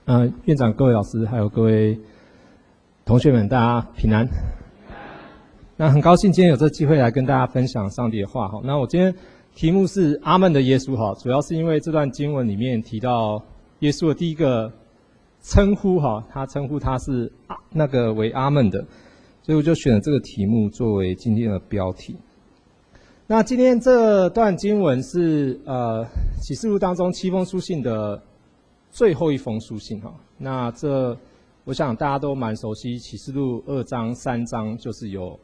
院长、各位老师，还有各位同学们，大家平安。那很高兴今天有这个机会来跟大家分享上帝的话哈。那我今天题目是阿们的耶稣哈，主要是因为这段经文里面提到耶稣的第一个称呼哈，他称呼他是为阿们的，所以我就选了这个题目作为今天的标题。那今天这段经文是启示录当中7封书信的最后一封书信哈。那我想大家都蛮熟悉启示录2章3章，就是有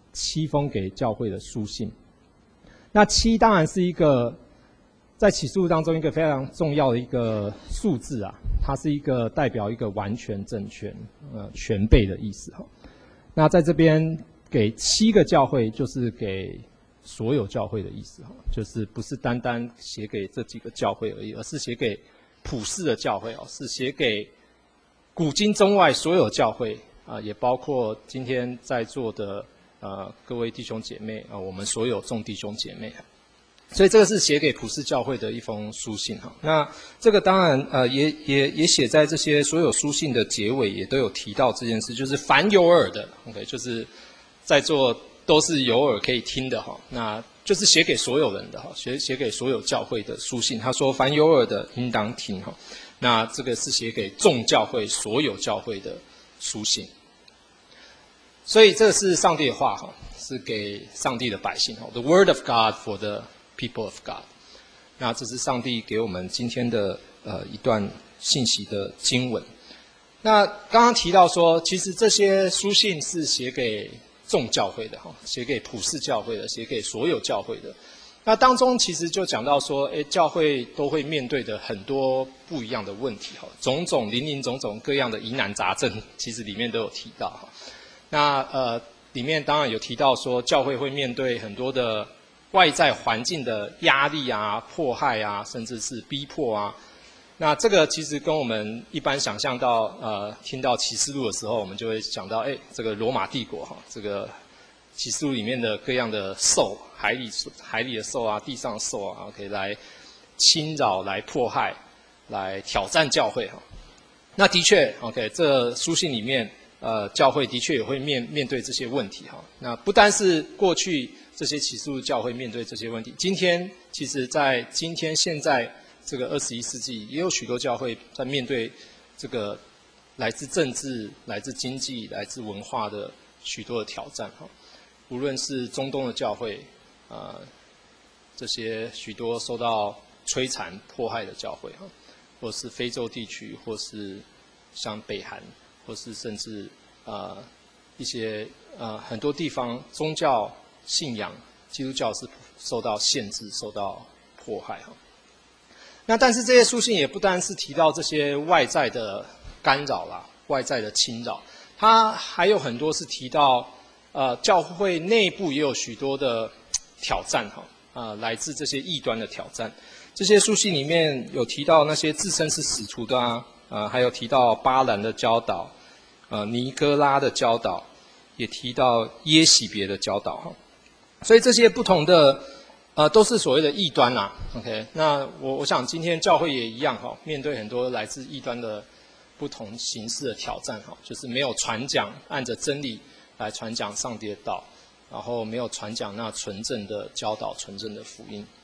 7封给教会的书信。那7当然是一个在启示录当中一个非常重要的一个数字啊，它是一个代表一个完全整全全备的意思哈。那在这边给7个教会，就是给所有教会的意思哈，就是不是单单写给这几个教会而已，而是写给普世的教会哦，是写给古今中外所有教会也包括今天在座的各位弟兄姐妹我们所有众弟兄姐妹，所以这个是写给普世教会的一封书信哈。那这个当然也写在这些所有书信的结尾，也都有提到这件事，就是凡有耳的 ，OK， 就是在座都是有耳可以听的哈，那就是写给所有人的哈，写给所有教会的书信。他说凡有耳的应当听哈，那这个是写给众教会所有教会的书信。所以这是上帝的话哈，是给上帝的百姓哈 ，The word of God for the people of God。那这是上帝给我们今天的一段信息的经文。那刚刚提到说，其实这些书信是写给众教会的哈，写给普世教会的，写给所有教会的。那当中其实就讲到说，教会都会面对的很多不一样的问题哈，林林总总各样的疑难杂症，其实里面都有提到哈。那里面当然有提到说，教会会面对很多的外在环境的压力啊、迫害啊，甚至是逼迫啊。那这个其实跟我们一般想象到听到启示录的时候，我们就会想到这个罗马帝国哈，这个启示录里面的各样的兽，海里的兽啊，地上的兽啊，可以来侵扰、来迫害、来挑战教会哈。那的确 ，OK， 这书信里面教会的确也会面对这些问题哈。那不单是过去这些启示录教会面对这些问题，今天其实在现在这个21世纪，也有许多教会在面对这个来自政治、来自经济、来自文化的许多的挑战哈。无论是中东的教会，这些许多受到摧残迫害的教会哈，或是非洲地区，或是像北韩，或是甚至一些很多地方宗教信仰，基督教是受到限制、受到迫害哈。那但是这些书信也不单是提到这些外在的干扰啦、外在的侵扰，它还有很多是提到教会内部也有许多的挑战哈，来自这些异端的挑战。这些书信里面有提到那些自称是使徒的还有提到巴兰的教导，尼哥拉的教导，也提到耶洗别的教导哈。所以这些不同的都是所谓的异端啦 ，OK。那我想今天教会也一样哈，面对很多来自异端的不同形式的挑战哈，就是没有传讲按着真理来传讲上帝的道，然后没有传讲那纯正的教导、纯正的福音。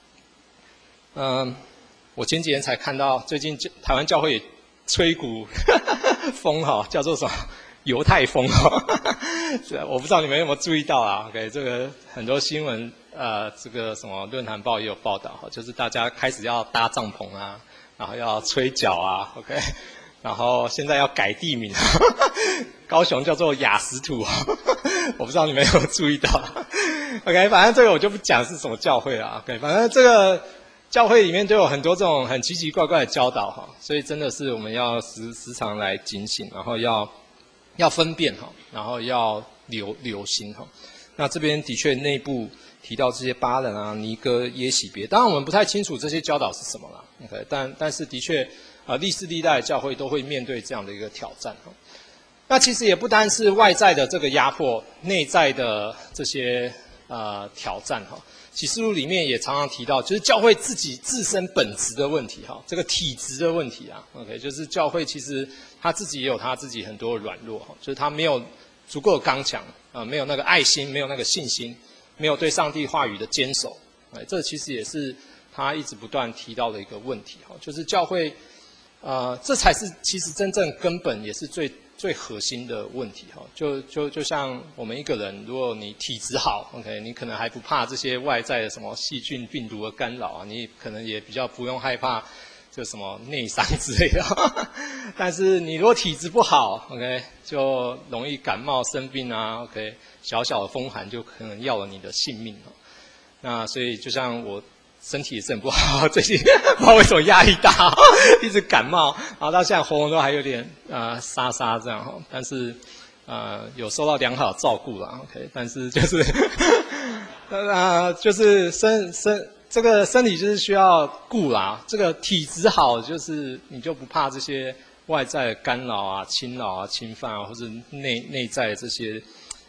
我前几天才看到，最近台湾教会也吹股风哈，叫做什么犹太风哈。我不知道你们有没有注意到啊 ？OK， 这个很多新闻这个什么论坛报也有报道哈，就是大家开始要搭帐篷啊，然后要吹角啊 ，OK， 然后现在要改地名，高雄叫做雅石土，我不知道你们有没有注意到 ？OK， 反正这个我就不讲是什么教会了 ，OK， 反正这个教会里面都有很多这种很奇奇怪怪的教导哈，所以真的是我们要时常来警醒，然后要分辨哈，然后要留心哈。那这边的确内部提到这些巴兰啊、尼哥、耶洗别，当然我们不太清楚这些教导是什么啦 ，OK， 但是的确历世历代教会都会面对这样的一个挑战哈。那其实也不单是外在的这个压迫，内在的这些挑战哈。 启示录里面也常常提到，就是教会自己自身本质的问题哈，这个体质的问题啊 ，OK， 就是教会其实他自己也有他自己很多的软弱哈，就是他没有足够的刚强啊，没有那个爱心，没有那个信心，没有对上帝话语的坚守，这其实也是他一直不断提到的一个问题哈，就是教会，这才是其实真正根本也是最核心的问题哈，就像我们一个人，如果你体质好 ，OK， 你可能还不怕这些外在的什么细菌、病毒的干扰啊，你可能也比较不用害怕这什么内伤之类的。但是你如果体质不好 ，OK， 就容易感冒生病啊 ，OK， 小小的风寒就可能要了你的性命哦。那所以就像我。身体也是很不好，最近不知道为什么压力大，一直感冒，然后到现在喉咙都还有点沙沙这样哈，但是有受到良好的照顾啦 ，OK， 但是就是就是这个身体就是需要顾啦，这个体质好就是你就不怕这些外在的干扰啊、侵扰啊、侵犯啊，或者内在这些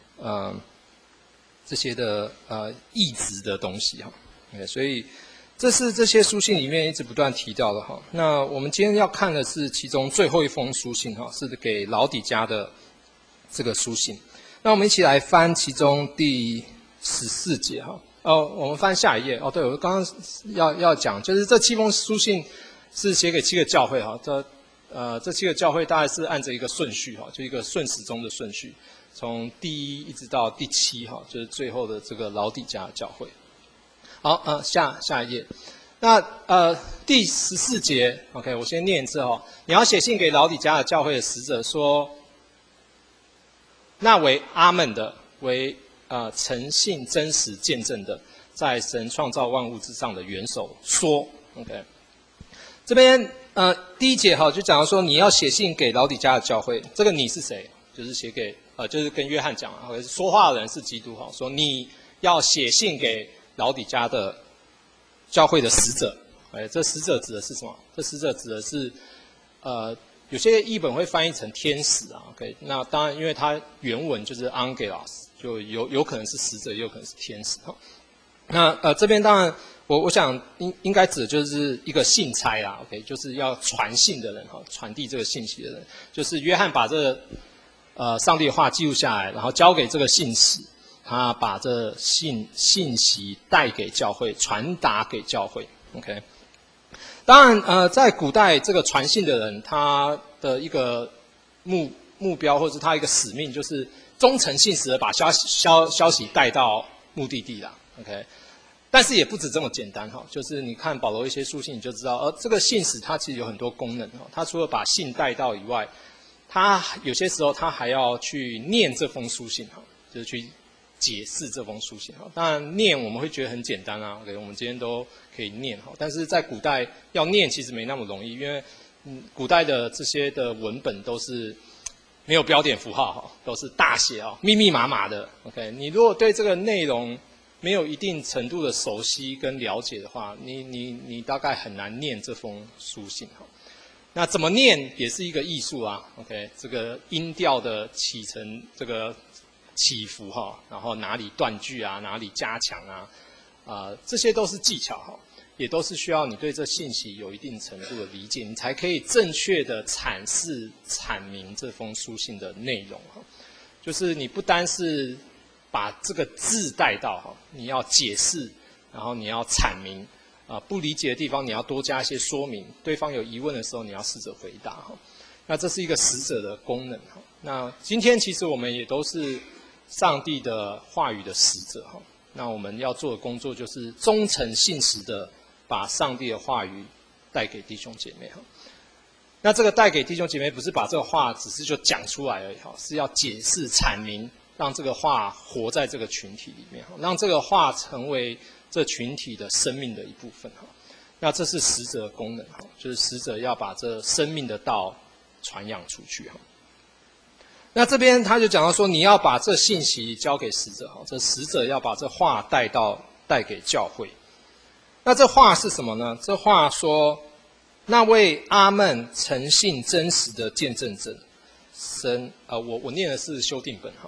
这些的异质的东西哈。Okay， 所以这是这些书信里面一直不断提到的哈。那我们今天要看的是其中最后一封书信哈，是给老底嘉的这个书信。那我们一起来翻其中第14节哈。我们翻下一页哦。对，我刚刚要讲，就是这7封书信是写给7个教会哈。这7个教会大概是按着一个顺序哈，就一个顺时钟的顺序，从第1一直到第7哈，就是最后的这个老底嘉的教会。好，下一页。那第14节 ，OK， 我先念一次哦。你要写信给老底嘉的教会的使者说，那为阿们的，为诚信真实见证的，在神创造万物之上的元首说 ，OK。这边第1节哈，就讲到说你要写信给老底嘉的教会，这个你是谁？就是写给就是跟约翰讲啊，说话的人是基督哈，说你要写信给老底嘉的教会的使者，这使者指的是什么？这使者指的是，有些译本会翻译成天使啊 ，OK， 那当然，因为它原文就是 angelos， 就有可能是使者，也有可能是天使哈。那这边当然，我想应该指的就是一个信差啦 ，OK， 就是要传信的人哈，传递这个信息的人，就是约翰把这上帝的话记录下来，然后交给这个信使。他把这信息带给教会，传达给教会 ，OK。当然，在古代这个传信的人，他的一个目标或者是他一个使命，就是忠诚信实的把消息带到目的地啦 ，OK。但是也不止这么简单哈，就是你看保罗一些书信，你就知道，这个信使他其实有很多功能哈。他除了把信带到以外，他有些时候他还要去念这封书信哈，就是去解释这封书信哈，当然念我们会觉得很简单啊 ，OK， 我们今天都可以念哈，但是在古代要念其实没那么容易，因为古代的这些的文本都是没有标点符号哈，都是大写啊，密密麻麻的 ，OK， 你如果对这个内容没有一定程度的熟悉跟了解的话，你大概很难念这封书信哈。那怎么念也是一个艺术啊 ，OK， 这个音调的起承这个起伏哈，然后哪里断句啊，哪里加强啊，这些都是技巧哈，也都是需要你对这信息有一定程度的理解，你才可以正确的阐明这封书信的内容哈。就是你不单是把这个字带到哈，你要解释，然后你要阐明不理解的地方你要多加一些说明，对方有疑问的时候你要试着回答哈。那这是一个使者的功能哈。那今天其实我们也都是上帝的话语的使者哈，那我们要做的工作就是忠诚信实的把上帝的话语带给弟兄姐妹哈。那这个带给弟兄姐妹不是把这个话只是就讲出来而已哈，是要解释阐明，让这个话活在这个群体里面哈，让这个话成为这群体的生命的一部分哈。那这是使者的功能哈，就是使者要把这生命的道传扬出去哈。那这边他就讲到说，你要把这信息交给使者哈，这使者要把这话带给教会。那这话是什么呢？这话说，那位阿们诚信真实的见证者，我念的是修订本哈。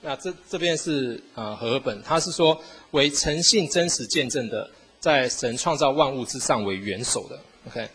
那这边是和合本，他是说为诚信真实见证的，在神创造万物之上为元首的。OK，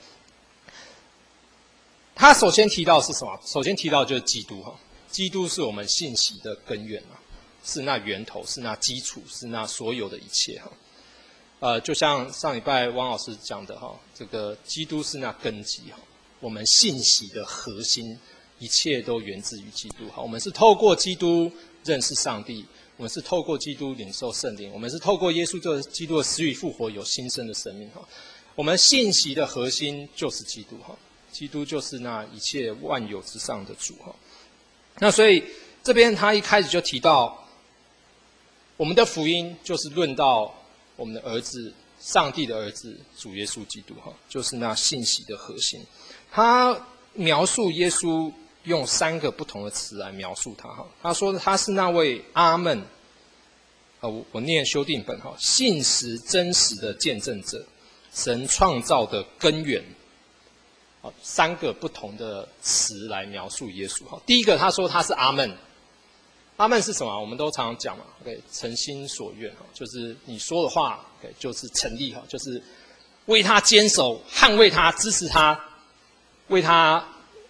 他首先提到的是什么？首先提到的就是基督哈，基督是我们信息的根源啊，是那源头，是那基础，是那所有的一切哈。就像上礼拜汪老师讲的哈，这个基督是那根基哈，我们信息的核心，一切都源自于基督哈。我们是透过基督认识上帝，我们是透过基督领受圣灵，我们是透过耶稣基督的死与复活有新生的生命哈。我们信息的核心就是基督哈，基督就是那一切万有之上的主哈。那所以这边他一开始就提到，我们的福音就是论到我们的儿子，上帝的儿子主耶稣基督哈，就是那信息的核心。他描述耶稣用3个不同的词来描述他哈。他说他是那位阿们，我念修订本哈，信实真实的见证者，神创造的根源。3个不同的词来描述耶稣哈。第一个他说他是阿们，阿们是什么？我们都常常讲嘛 ，OK， 诚心所愿哈，就是你说的话 ，OK， 就是诚意哈，就是为他坚守、捍卫他、支持他，为他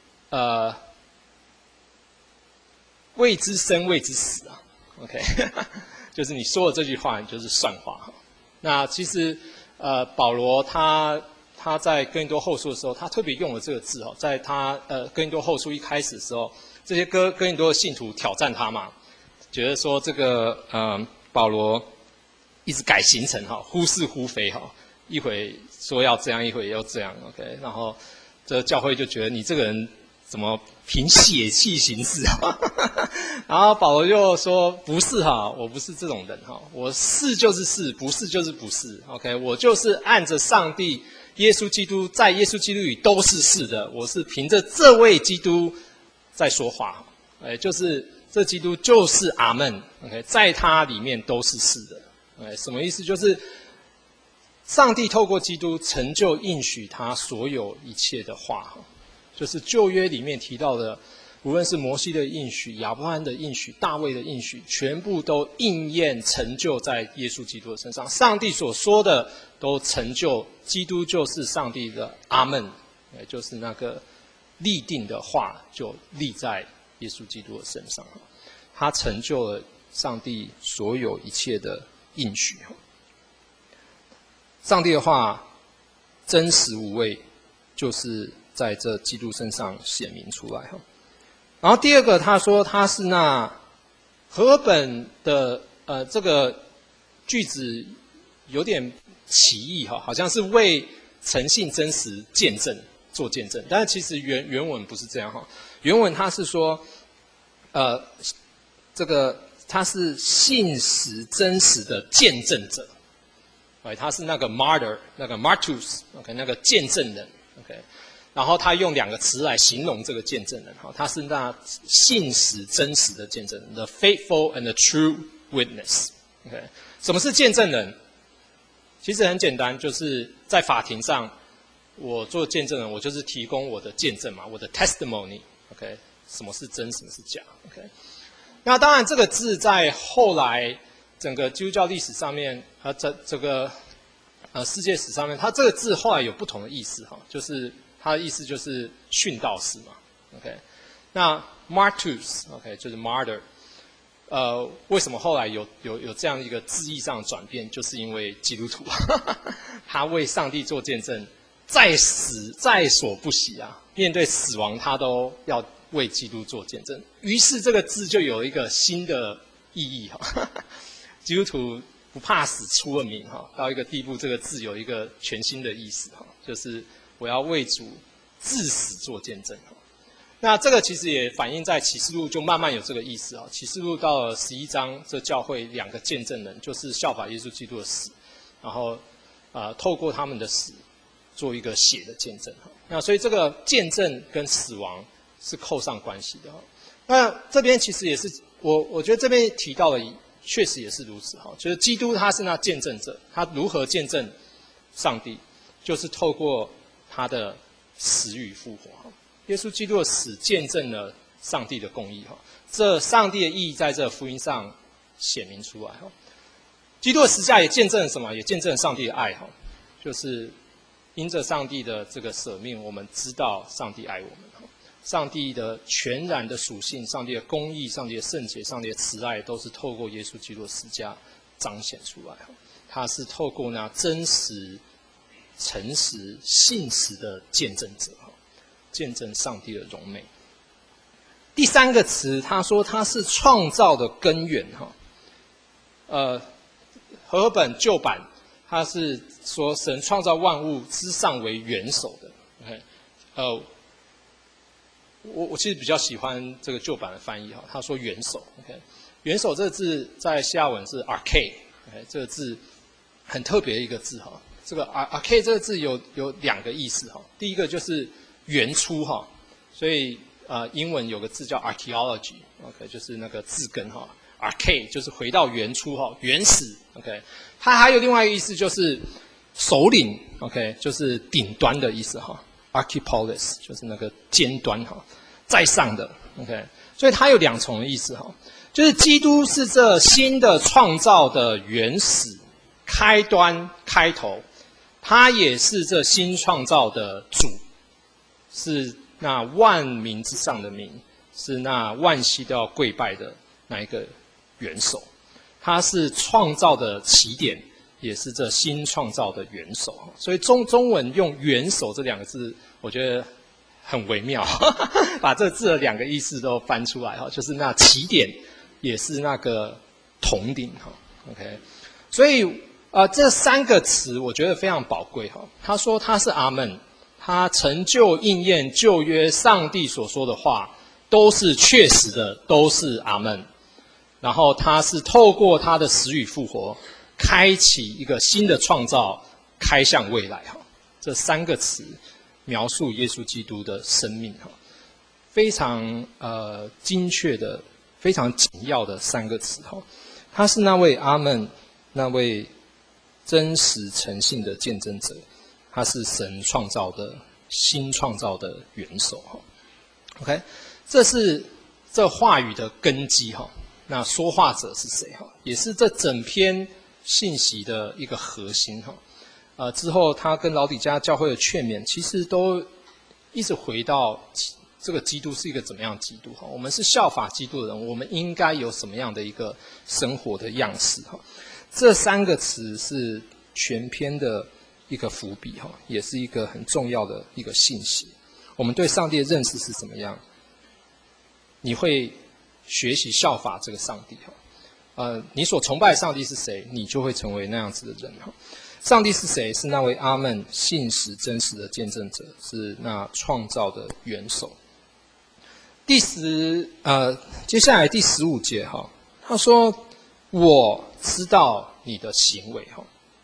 为之生、为之死啊 ，OK， 就是你说的这句话，你就是算话哈。那其实保罗他在哥林多后书的时候，他特别用了这个字哈，在他哥林多后书一开始的时候，这些哥林多的信徒挑战他嘛，觉得说这个保罗一直改行程哈，忽是忽非哈，一会说要这样，一会又这样 ，OK， 然后这教会就觉得你这个人怎么凭血气行事啊？然后保罗就说不是哈，我不是这种人哈，我是就是是，不是就是不是 ，OK， 我就是按着上帝。耶稣基督在耶稣基督里都是是的，我是凭着这位基督在说话，就是这基督就是阿们 ，OK， 在他里面都是是的，什么意思？就是上帝透过基督成就应许他所有一切的话，就是旧约里面提到的，无论是摩西的应许、亚伯拉罕的应许、大卫的应许，全部都应验成就在耶稣基督的身上。上帝所说的都成就，基督就是上帝的阿们，就是那个立定的话就立在耶稣基督的身上，他成就了上帝所有一切的应许。上帝的话真实无畏，就是在这基督身上显明出来。然后第二个，他说他是那和合本的这个句子有点歧义哈，好像是为诚信真实见证做见证，但是其实原文不是这样哈。原文他是说，这个他是信实真实的见证者，他是那个 martyr， 那个 martus，OK， 那个见证人 ，OK。然后他用2个词来形容这个见证人，他是那信实真实的见证人 ，the faithful and the true witness。OK， 什么是见证人？其实很简单，就是在法庭上，我做见证人，我就是提供我的见证嘛，我的 testimony。OK， 什么是真，什么是假 ？OK， 那当然这个字在后来整个基督教历史上面，这个世界史上面，它这个字后来有不同的意思哈，就是它的意思就是殉道士嘛 ，OK， 那 martus，OK， 就是 martyr， 为什么后来有这样一个字义上的转变，就是因为基督徒他为上帝做见证，在死在所不惜啊，面对死亡他都要为基督做见证，于是这个字就有一个新的意义哈，基督徒不怕死出了名哈，到一个地步，这个字有一个全新的意思哈，就是我要为主至死做见证。那这个其实也反映在启示录，就慢慢有这个意思啊。启示录到了11章，这教会2个见证人，就是效法耶稣基督的死，然后透过他们的死做一个血的见证。那所以这个见证跟死亡是扣上关系的。那这边其实也是我觉得这边提到的确实也是如此哈，就是基督他是那见证者，他如何见证上帝，就是透过他的死与复活。耶稣基督的死见证了上帝的公义哈。这上帝的意义在这福音上显明出来哈。基督的十字架也见证了什么？也见证了上帝的爱哈，就是因着上帝的这个舍命，我们知道上帝爱我们哈。上帝的全然的属性，上帝的公义，上帝的圣洁，上帝的慈爱，都是透过耶稣基督的十字架彰显出来哈。他是透过那真实、诚实、信实的见证者哈，见证上帝的荣美。第三个词，他说他是创造的根源哈。和合本旧版，他是说神创造万物之上为元首的。OK， 我其实比较喜欢这个旧版的翻译哈，他说元首。OK， 元首这个字在希腊文是 arche，OK， 这个字很特别的一个字哈。这个 arche 这个字有两个意思哈。第一个就是原初哈，所以英文有个字叫 archaeology，OK， 就是那个字根哈。arche 就是回到原初哈，原始 ，OK。它还有另外一个意思就是首领 ，OK， 就是顶端的意思哈。archipolis 就是那个尖端哈，在上的 ，OK。所以它有两重的意思哈，就是基督是这新的创造的原始开端开头，他也是这新创造的主，是那万民之上的民，是那万膝都要跪拜的那一个元首，他是创造的起点，也是这新创造的元首。所以中文用元首这两个字，我觉得很微妙，把这字的两个意思都翻出来，就是那起点，也是那个统领。OK， 所以这三个词我觉得非常宝贵。他说他是阿们，他成就应验旧约上帝所说的话，都是确实的，都是阿们。然后他是透过他的死与复活，开启一个新的创造，开向未来哈。这三个词描述耶稣基督的生命哈，非常精确的、非常紧要的三个词哈。他是那位阿们，那位真实诚信的见证者，他是神创造的新创造的元首哈。OK， 这是这话语的根基哈。那说话者是谁哈？也是这整篇信息的一个核心哈。之后他跟老底嘉教会的劝勉，其实都一直回到这个基督是一个怎么样的基督哈？我们是效法基督的人，我们应该有什么样的一个生活的样式哈？这三个词是全篇的一个伏笔哈，也是一个很重要的一个信息。我们对上帝的认识是怎么样？你会学习效法这个上帝哈，你所崇拜的上帝是谁，你就会成为那样子的人哈。上帝是谁？是那位阿们信实真实的见证者，是那创造的元首。接下来第15节哈，他说：“我知道你的行为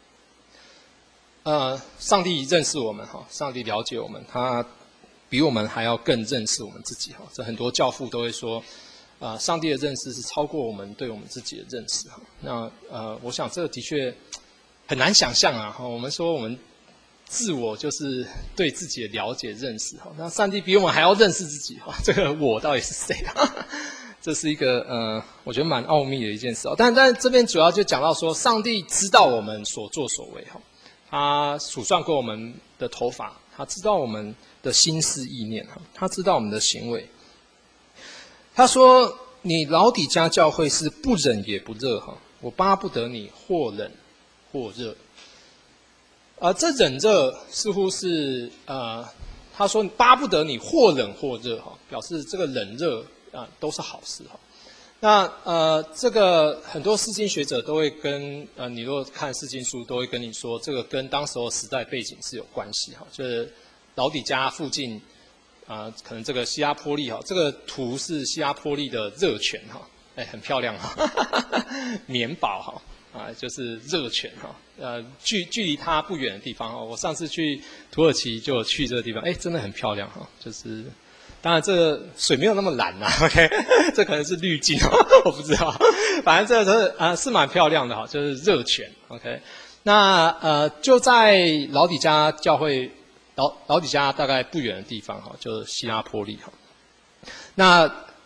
哈。”上帝认识我们哈，上帝了解我们，他比我们还要更认识我们自己哈。这很多教父都会说。上帝的认识是超过我们对我们自己的认识哈。那我想这个的确很难想象啊。我们说我们自我就是对自己的了解认识哈。那上帝比我们还要认识自己哈。这个我到底是谁啊？这是一个我觉得蛮奥秘的一件事哦。但这边主要就讲到说，上帝知道我们所作所为哈。他数算过我们的头发，他知道我们的心思意念哈，他知道我们的行为。他说：“你老底嘉教会是不冷也不热哈，我巴不得你或冷或热。”这冷热似乎是他说巴不得你或冷或热哈，表示这个冷热都是好事哈。那这个很多释经学者都会跟你如果看释经书都会跟你说，这个跟当时候时代背景是有关系哈，就是老底嘉附近。可能这个希拉波利哈，这个图是希拉波利的热泉哈，很漂亮哈，棉堡哈，就是热泉哈，距离它不远的地方哈，我上次去土耳其就去这个地方，真的很漂亮哈，就是当然这个水没有那么蓝呐 ，OK， 这可能是滤镜我不知道，反正这个是蛮漂亮的哈，就是热泉 ，OK， 那就在老底嘉教会。老底嘉大概不远的地方哈，就是希拉波利哈。那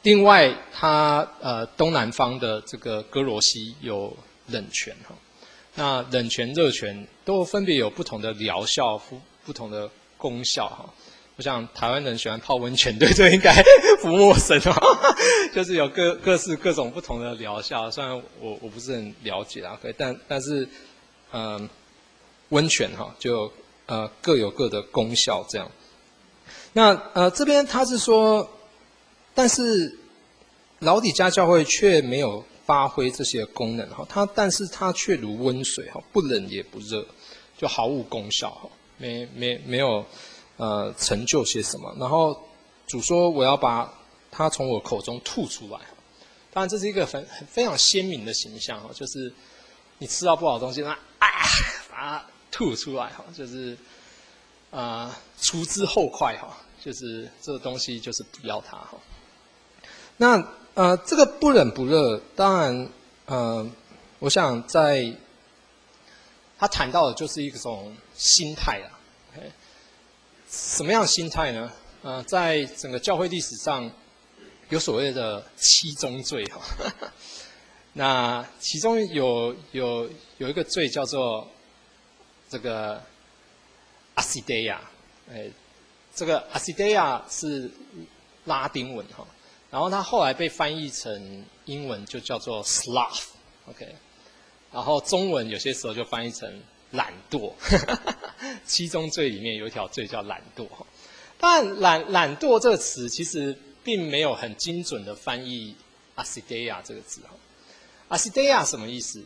另外它东南方的这个哥罗西有冷泉哈，那冷泉、热泉都分别有不同的疗效、不同的功效哈。我想台湾人喜欢泡温泉，对这应该不陌生哦。就是有各式各种不同的疗效，虽然我不是很了解啊，但是温泉哈就各有各的功效这样。那这边他是说，但是老底嘉教会却没有发挥这些功能哈，但是它却如温水哈，不冷也不热，就毫无功效哈，没有成就些什么。然后主说我要把它从我口中吐出来。当然这是一个非常鲜明的形象哈，就是你吃到不好的东西，那把它吐出来哈，就是除之后快哈，就是这个东西就是不要它哈。那这个不冷不热，当然我想在他谈到的就是一种心态啦。Okay? 什么样的心态呢？在整个教会历史上，有所谓的七宗罪哈。那其中有一个罪叫做这个阿西德亚，这个阿西德亚是拉丁文哈，然后它后来被翻译成英文就叫做 sloth，OK， 然后中文有些时候就翻译成懒惰。七宗罪里面有一条罪叫懒惰哈，当然懒惰这个词其实并没有很精准的翻译阿西德亚这个字哈。阿西德亚什么意思？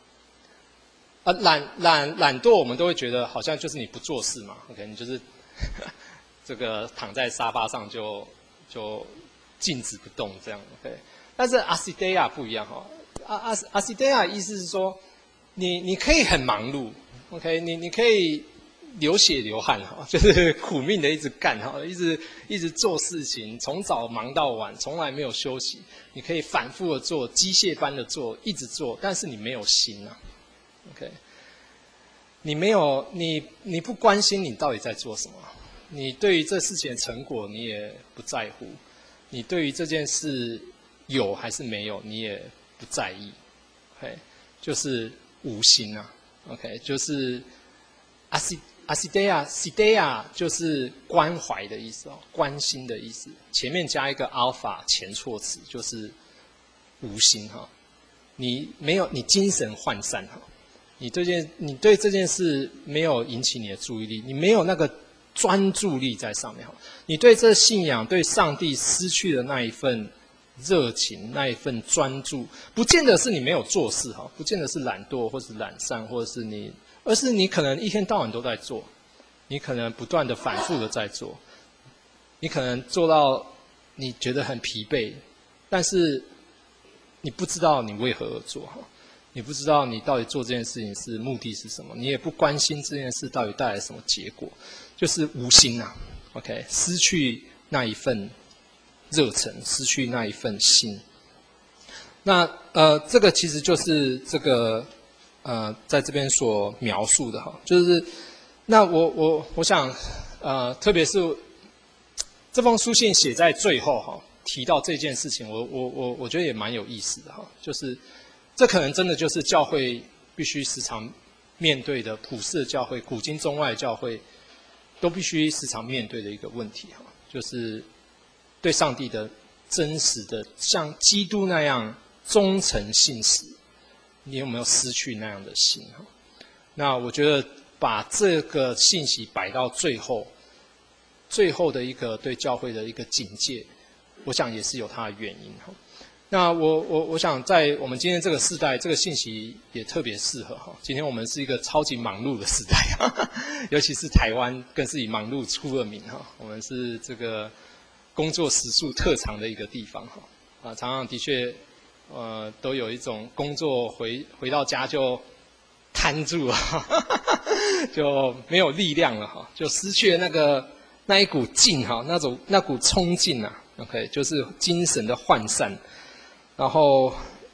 懒惰，我们都会觉得好像就是你不做事嘛 ，OK， 你就是这个躺在沙发上就静止不动这样 ，OK。但是阿西德亚不一样哈，阿西德亚意思是说，你可以很忙碌 ，OK， 你可以流血流汗哈，就是苦命的一直干哈，一直做事情，从早忙到晚，从来没有休息。你可以反复的做，机械般的做，一直做，但是你没有心啊 ，OK， 你没有你不关心你到底在做什么，你对于这事情的成果你也不在乎，你对于这件事有还是没有你也不在意 ，OK， 就是无心啊 ，OK， 就是阿西德亚就是关怀的意思哦，关心的意思。前面加一个 alpha 前措词，就是无心哈。你没有，你精神涣散哈。你对这件事没有引起你的注意力，你没有那个专注力在上面哈。你对这信仰、对上帝失去了那一份热情，那一份专注，不见得是你没有做事哈，不见得是懒惰或是懒散，或者是而是你可能一天到晚都在做，你可能不断的反复的在做，你可能做到你觉得很疲惫，但是你不知道你为何而做哈，你不知道你到底做这件事情是目的是什么，你也不关心这件事到底带来什么结果，就是无心啊 ，OK， 失去那一份热忱，失去那一份心。那这个其实就是这个在这边所描述的哈，就是那我想特别是这封书信写在最后哈，提到这件事情，我觉得也蛮有意思的哈，就是这可能真的就是教会必须时常面对的，普世的教会、古今中外的教会都必须时常面对的一个问题哈，就是对上帝的真实的像基督那样忠诚信实，你有没有失去那样的心哈？那我觉得把这个信息摆到最后的一个对教会的一个警戒，我想也是有它的原因哈。那我想在我们今天这个世代，这个信息也特别适合哈。今天我们是一个超级忙碌的时代，尤其是台湾更是以忙碌出了名哈。我们是这个工作时数特长的一个地方哈。常常的确都有一种工作回到家就瘫住了，就没有力量了哈，就失去了那一股劲哈，那股冲劲啊 ，OK， 就是精神的涣散。然后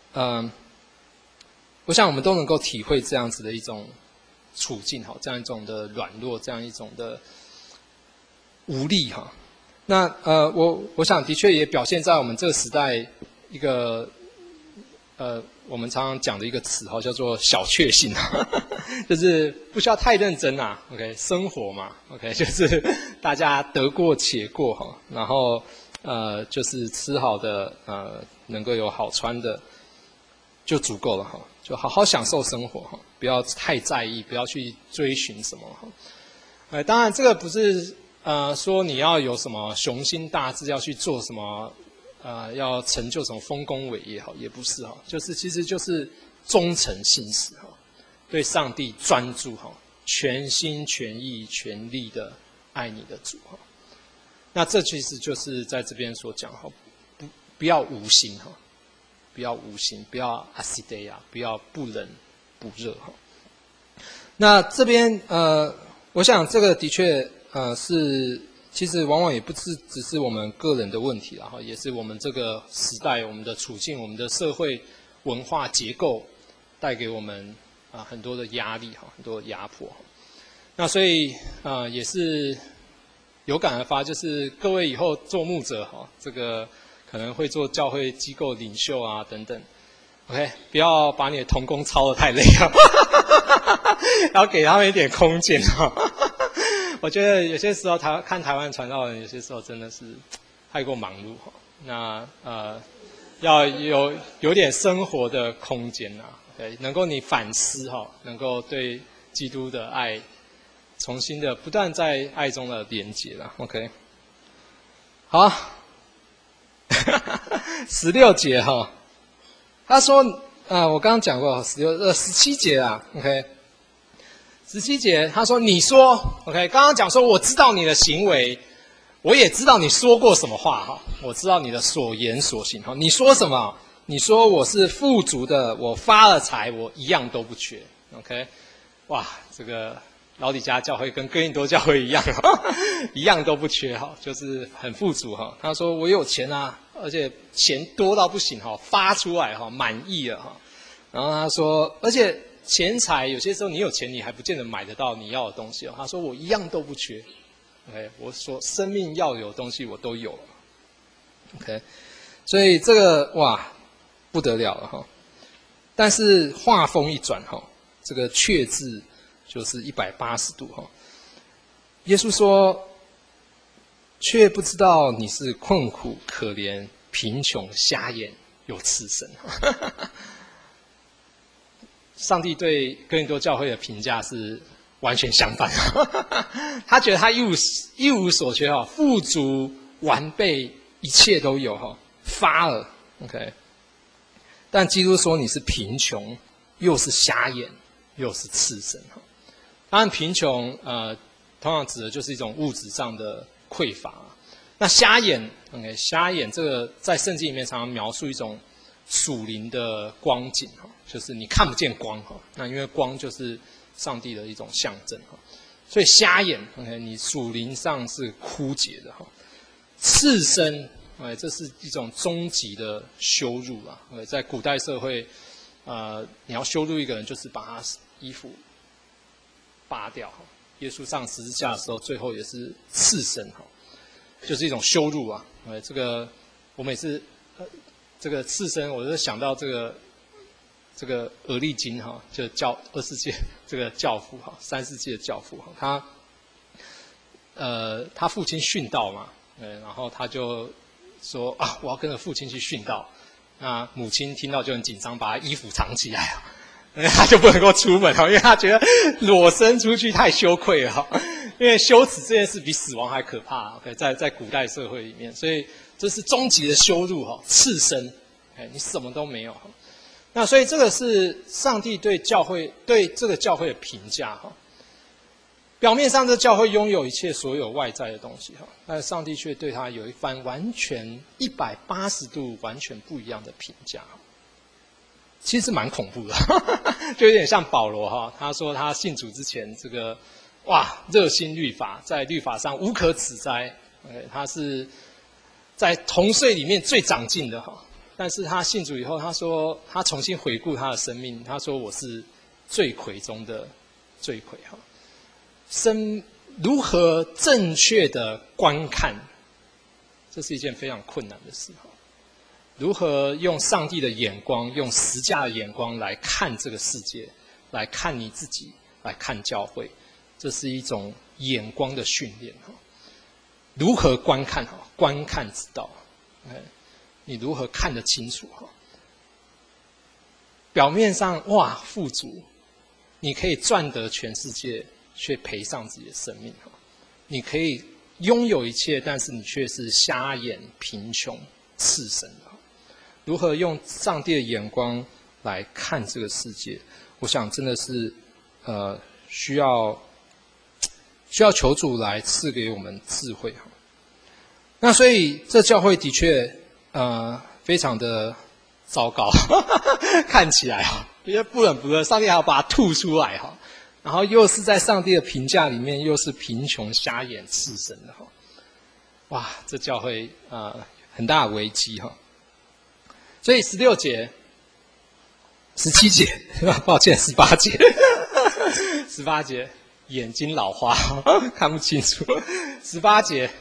我想我们都能够体会这样子的一种处境哈，这样一种的软弱，这样一种的无力哈。 那我想的确也表现在我们这个时代一个我们常常讲的一个词叫做小确幸就是不需要太认真啊 ，OK， 生活嘛 ，OK， 就是大家得过且过哈，然后就是吃好的能够有好穿的就足够了哈，就好好享受生活哈，不要太在意，不要去追寻什么哈。当然这个不是说你要有什么雄心大志，要去做什么要成就什么丰功伟业哈，也不是哈，其实就是忠诚信实哈，对上帝专注哈，全心全意全力的爱你的主哈。那这其实就是在这边所讲哈，不要无心哈，不要无心，不要阿西德亚，不要不冷不热哈。那这边我想这个的确是。其实往往也不只是我们个人的问题啦，也是我们这个时代、我们的处境、我们的社会文化结构带给我们很多的压力哈，很多的压迫。那所以也是有感而发，就是各位以后做牧者哈，这个可能会做教会机构领袖啊等等 ，OK， 不要把你的同工操得太累啊，要给他们一点空间哈。我觉得有些时候看台湾传道人，有些时候真的是太过忙碌哈。那要有点生活的空间呐，对，能够你反思哈，能够对基督的爱重新的不断在爱中的连结了。OK， 好，16节哈，他说我刚刚讲过17节啊 ，OK。17节，他说：“你说 ，OK， 刚刚讲说，我知道你的行为，我也知道你说过什么话哈，我知道你的所言所行哈。你说什么？你说我是富足的，我发了财，我一样都不缺 ，OK， 哇，这个老底嘉教会跟哥林多教会一样，一样都不缺哈，就是很富足哈。他说我有钱啊，而且钱多到不行哈，发出来哈，满意了哈。然后他说，而且。”钱财有些时候你有钱，你还不见得买得到你要的东西哦。他说我一样都不缺 ，OK， 我说生命要有的东西我都有了 ，OK， 所以这个哇不得了了哈。但是话锋一转哈，这个却字就是180度哈。耶稣说，却不知道你是困苦、可怜、贫穷、瞎眼又赤身。上帝对哥林多教会的评价是完全相反的，他觉得他一无所缺哈，富足完备，一切都有哈，发了 ，OK。但基督说你是贫穷，又是瞎眼，又是赤身哈。当然贫穷通常指的就是一种物质上的匮乏。那瞎眼 ，OK， 瞎眼这个在圣经里面常常描述一种属灵的光景哈。就是你看不见光哈，那因为光就是上帝的一种象征哈，所以瞎眼 ，OK， 你属灵上是枯竭的哈。赤身，这是一种终极的羞辱啦。在古代社会，你要羞辱一个人，就是把他衣服扒掉哈。耶稣上十字架的时候，最后也是赤身哈，就是一种羞辱啊。这个我每次这个赤身，我就想到这个俄利金哈，就20届这个教父哈，3世纪的教父哈，他父亲殉道嘛，然后他就说啊，我要跟着父亲去殉道。那母亲听到就很紧张，把他衣服藏起来啊，他就不能够出门哈，因为他觉得裸身出去太羞愧了哈，因为羞耻这件事比死亡还可怕。OK， 在古代社会里面，所以这是终极的羞辱哈，赤身，你什么都没有哈。那所以这个是上帝对这个教会的评价哈。表面上这教会拥有一切所有外在的东西哈，但是上帝却对他有一番完全180度完全不一样的评价，其实蛮恐怖的，就有点像保罗哈，他说他信主之前这个哇热心律法，在律法上无可指摘，他是在同岁里面最长进的哈。但是他信主以后，他说他重新回顾他的生命，他说我是罪魁中的罪魁哈。如何正确的观看这是一件非常困难的事哈。如何用上帝的眼光，用十架的眼光来看这个世界，来看你自己，来看教会，这是一种眼光的训练哈。如何观看哈？观看之道，你如何看得清楚哈？表面上哇富足，你可以赚得全世界，却赔上自己的生命哈。你可以拥有一切，但是你却是瞎眼、贫穷、赤身的。如何用上帝的眼光来看这个世界？我想真的是需要求主来赐给我们智慧哈。那所以这教会的确非常的糟糕，看起来哈，因为不冷不热，上帝还要把它吐出来哈。然后又是在上帝的评价里面，又是贫穷、瞎眼、赤身的哈。哇，这教会很大的危机哈。所以16节、17节，抱歉，18节，18节眼睛老花，看不清楚。18节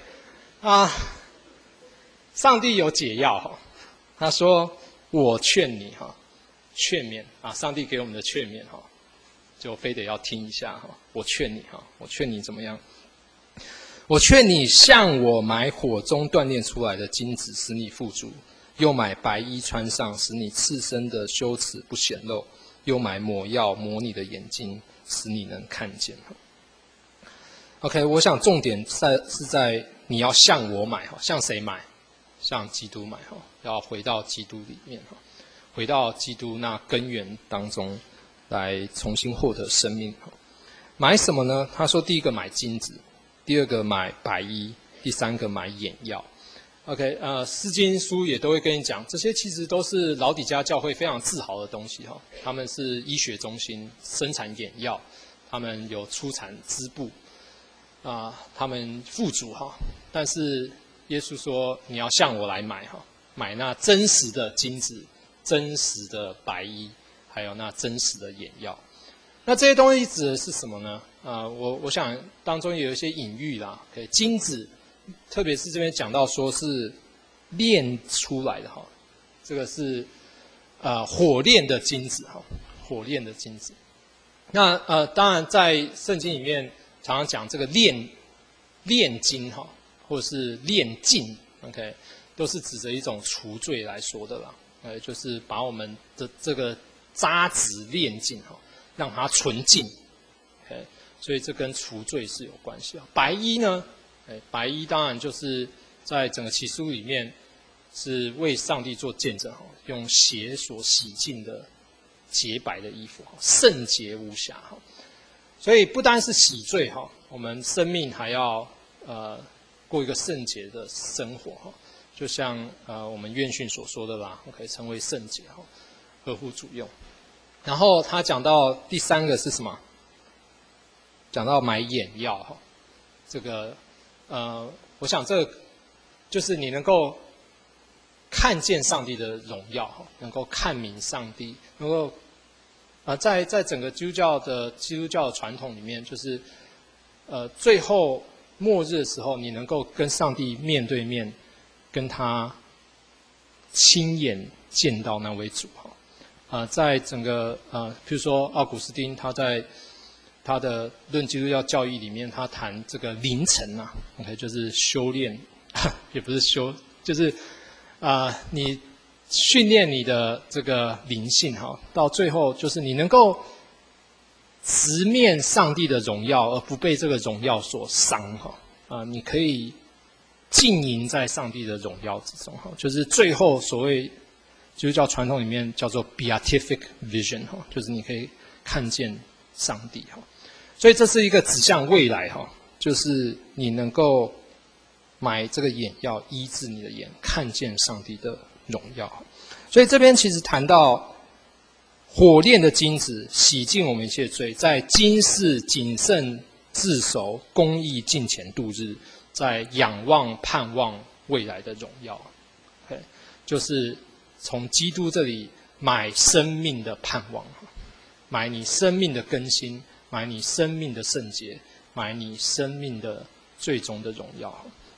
上帝有解药哈，他说：“我劝你哈，劝勉啊，上帝给我们的劝勉哈，就非得要听一下哈。我劝你哈，我劝你怎么样？我劝你向我买火中锻炼出来的金子，使你富足。”又买白衣穿上，使你赤身的羞耻不显露；又买抹药抹你的眼睛，使你能看见。OK， 我想重点是在你要向我买，向谁买？向基督买，要回到基督里面，回到基督那根源当中来重新获得生命。买什么呢？他说，第一个买金子，第二个买白衣，第三个买眼药。OK， 诗经书也都会跟你讲，这些其实都是老底嘉教会非常自豪的东西哈。他们是医学中心，生产眼药，他们有出产织布，他们富足哈。但是耶稣说，你要向我来买哈，买那真实的金子、真实的白衣，还有那真实的眼药。那这些东西指的是什么呢？我想当中也有一些隐喻啦。OK， 金子。特别是这边讲到说是炼出来的哈，这个是火炼的金子哈，火炼的金子。那当然在圣经里面常常讲这个炼金哈，或者是炼净 ，OK， 都是指着一种除罪来说的啦。就是把我们的这个渣质炼净哈，让它纯净。OK， 所以这跟除罪是有关系啊。白衣呢？白衣当然就是在整个启示录里面是为上帝做见证，用血所洗净的洁白的衣服，圣洁无瑕。所以不单是洗罪，我们生命还要过一个圣洁的生活，就像我们院训所说的啦，可以成为圣洁，合乎主用。然后他讲到第三个是什么？讲到买眼药，这个我想这个就是你能够看见上帝的荣耀，能够看明上帝，能够在整个基督教的传统里面，就是最后末日的时候，你能够跟上帝面对面，跟他亲眼见到那位主在整个譬如说奥古斯丁他在他的论基督教教义里面，他谈这个灵程OK， 就是修炼，也不是修，就是你训练你的这个灵性到最后就是你能够直面上帝的荣耀，而不被这个荣耀所伤你可以浸淫在上帝的荣耀之中就是最后所谓基督教传统里面叫做 beatific vision 就是你可以看见上帝所以这是一个指向未来就是你能够买这个眼药医治你的眼，看见上帝的荣耀。所以这边其实谈到火炼的金子洗净我们一切罪，在今世谨慎自守，公义敬虔度日，在仰望盼望未来的荣耀。Okay， 就是从基督这里买生命的盼望，买你生命的更新，买你生命的圣洁，买你生命的最终的荣耀。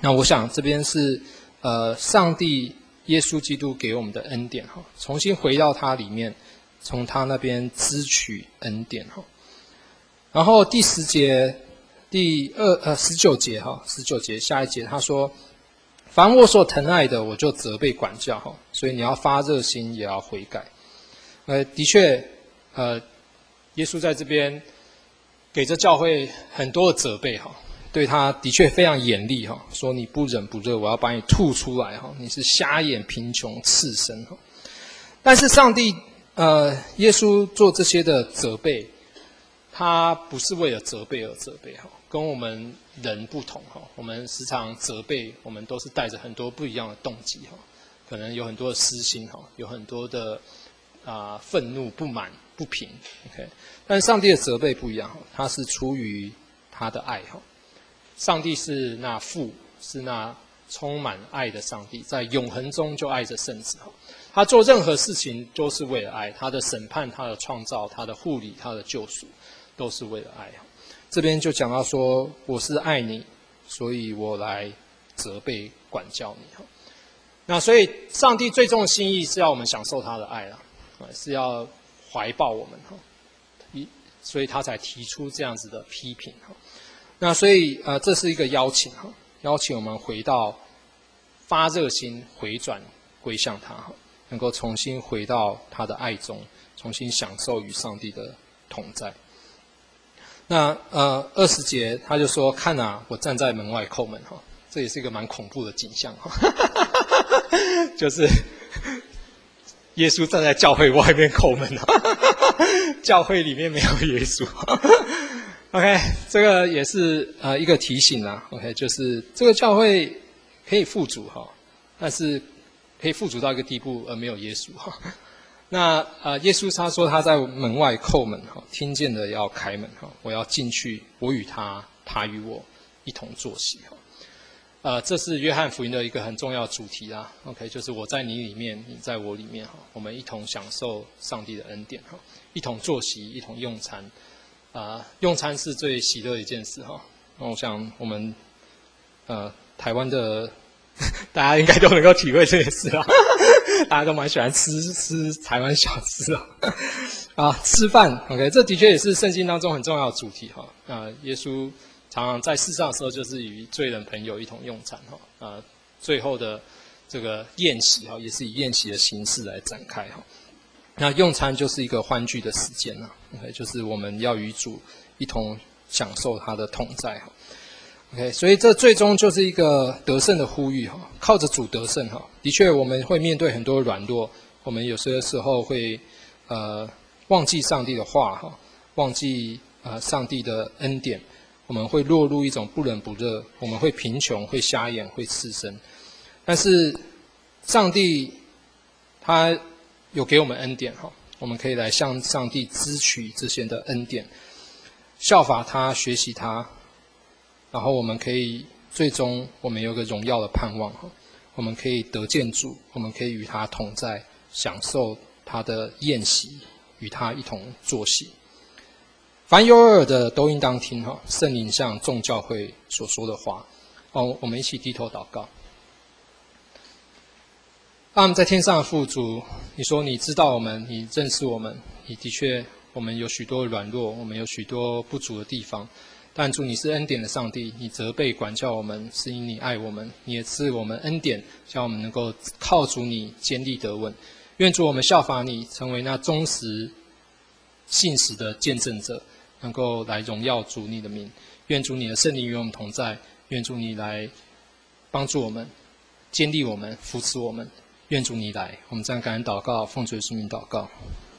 那我想这边是上帝耶稣基督给我们的恩典哈，重新回到他里面，从他那边支取恩典哈。然后第10节、19节哈，19节下一节他说：“凡我所疼爱的，我就责备管教哈，所以你要发热心，也要悔改。”的确，耶稣在这边给这教会很多的责备哈。对他的确非常严厉哈，说你不冷不热，我要把你吐出来哈！你是瞎眼、贫穷、赤身哈。但是上帝耶稣做这些的责备，他不是为了责备而责备哈，跟我们人不同哈。我们时常责备，我们都是带着很多不一样的动机哈，可能有很多的私心哈，有很多的愤怒、不满、不平 ，OK。但是上帝的责备不一样哈，他是出于他的爱哈。上帝是那父，是那充满爱的上帝，在永恒中就爱着圣子。他做任何事情都是为了爱，他的审判、他的创造、他的护理、他的救赎，都是为了爱。这边就讲到说，我是爱你，所以我来责备、管教你。那所以，上帝最终的心意是要我们享受他的爱啦，是要怀抱我们，所以他才提出这样子的批评。那所以这是一个邀请哈，邀请我们回到发热心，回转归向他哈，能够重新回到他的爱中，重新享受与上帝的同在。那20节他就说：“看啊，我站在门外叩门哈。”这也是一个蛮恐怖的景象哈，就是耶稣站在教会外面叩门哈，教会里面没有耶稣。OK， 这个也是一个提醒啦。OK， 就是这个教会可以富足哈，但是可以富足到一个地步而没有耶稣哈。那耶稣他说他在门外叩门哈，听见的要开门哈，我要进去，我与他，他与我一同坐席哈。这是约翰福音的一个很重要的主题啦。OK， 就是我在你里面，你在我里面哈，我们一同享受上帝的恩典哈，一同坐席，一同用餐。用餐是最喜乐的一件事哈。那我想我们台湾的大家应该都能够体会这件事啦，大家都蛮喜欢吃台湾小吃吃饭 OK， 这的确也是圣经当中很重要的主题哈。耶稣常常在世上的时候就是与罪人朋友一同用餐哈。最后的这个宴席哈，也是以宴席的形式来展开哈。那用餐就是一个欢聚的时间啊 ，OK， 就是我们要与主一同享受他的同在哈 ，OK， 所以这最终就是一个得胜的呼吁哈，靠着主得胜哈。的确，我们会面对很多软弱，我们有些时候会忘记上帝的话哈，忘记上帝的恩典，我们会落入一种不冷不热，我们会贫穷，会瞎眼，会赤身，但是上帝他有给我们恩典哈，我们可以来向上帝支取这些的恩典，效法他，学习他，然后我们可以最终我们有个荣耀的盼望哈，我们可以得见主，我们可以与他同在，享受他的宴席，与他一同坐席。凡有耳的都应当听哈，圣灵向众教会所说的话。我们一起低头祷告。阿们，在天上的父主，你说你知道我们，你认识我们，你的确我们有许多软弱，我们有许多不足的地方，但主你是恩典的上帝，你责备管教我们，是因你爱我们，你也赐我们恩典，叫我们能够靠主你坚立得稳。愿主我们效法你，成为那忠实信实的见证者，能够来荣耀主你的名。愿主你的圣灵与我们同在，愿主你来帮助我们，坚立我们，扶持我们。愿主你来，我们这样感恩祷告，奉主耶稣名祷告。